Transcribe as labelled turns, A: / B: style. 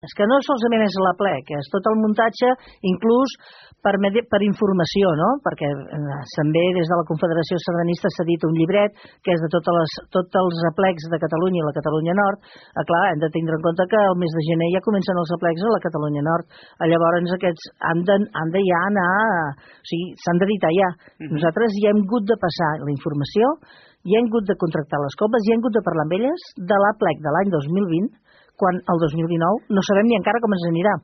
A: És que no solament és l'aplec, és tot el muntatge, inclús per informació, no? Perquè també des de la Confederació Sardanista s'ha dit un llibret que és de tots els aplecs de Catalunya i la Catalunya Nord. Clar, hem de tindre en compte que el mes de gener ja comencen els aplecs a la Catalunya Nord. Llavors aquests han de ja anar, o sigui, s'han d'editar ja. Nosaltres ja hem hagut de passar la informació, ja hem hagut de contractar les coples, ja hem hagut de parlar amb elles de l'aplec de l'any 2020, quan el 2019 no sabem ni encara com ens anirà.